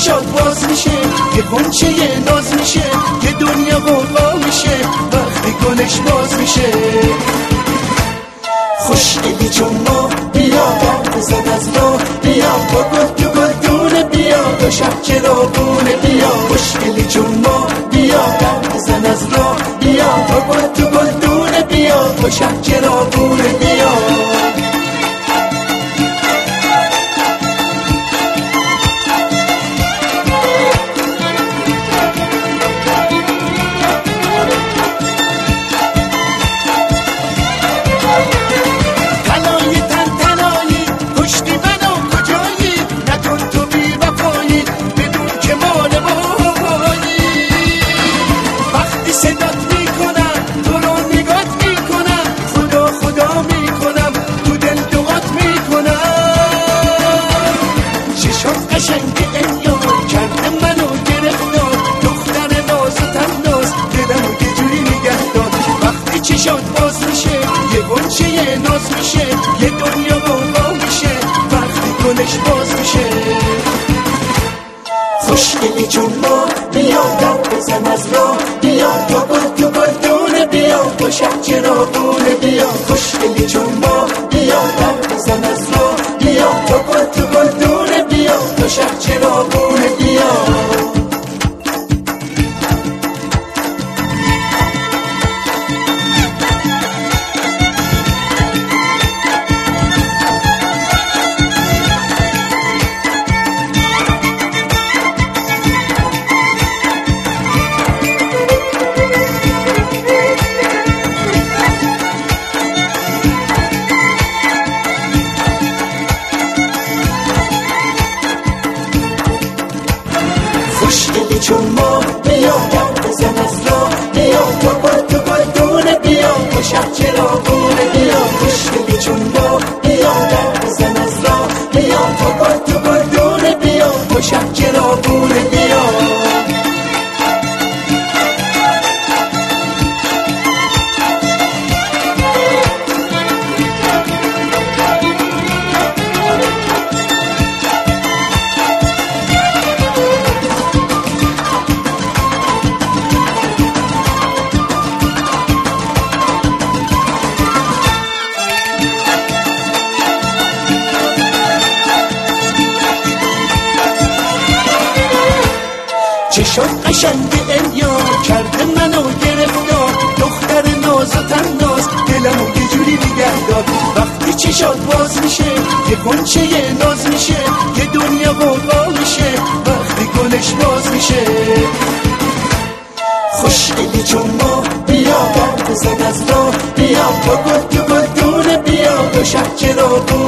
چشات باز میشه، یه غنچه ناز میشه، یه دنیا غوغا میشه وقتی گلش باز میشه. خوشگلی چون ما بیا در بزن از راه، بیا با گل تو گلدونه، بیا دو شب چراغونه، بیا خوشگلی چون ما بیا در بزن از راه، بیا با گل تو گلدونه، بیا دو شب چراغونه، بیا. چشات باز میشه، یه غنچه ناز میشه، یه دنیا غوغا میشه وقتی گلش باز میشه. خوشگلی چون ما بیا در بزن از راه، بیا تا گل تو گلدونه، بیا با شب چراغونه، بیا خوشگلی چون ما بیا در بزن از راه، بیا تا گل تو گلدونه، بیا با شب چراغونه، بیا. خوشگلی چون ما بیا در بزن از راه، بیا تا گل تو گلدونه، بیا با شب چراغونه، بیا خوشگلی چون ما بیا در بزن از راه، بیا تا گل تو گلدونه، بیا با شب چراغونه، بیا. چشات قشنگ انیا کرده منو گرفتار، دختر ناز و تناز دلمو یه جوری نگه دار. وقتی چشات باز میشه، یه غنچه ناز میشه، یه دنیا غوغا میشه وقتی گلش باز میشه. خوشگلی چون ما بیا در بزن از راه، بیا با گل تو گلدونه، بیا دو شب چراغونه،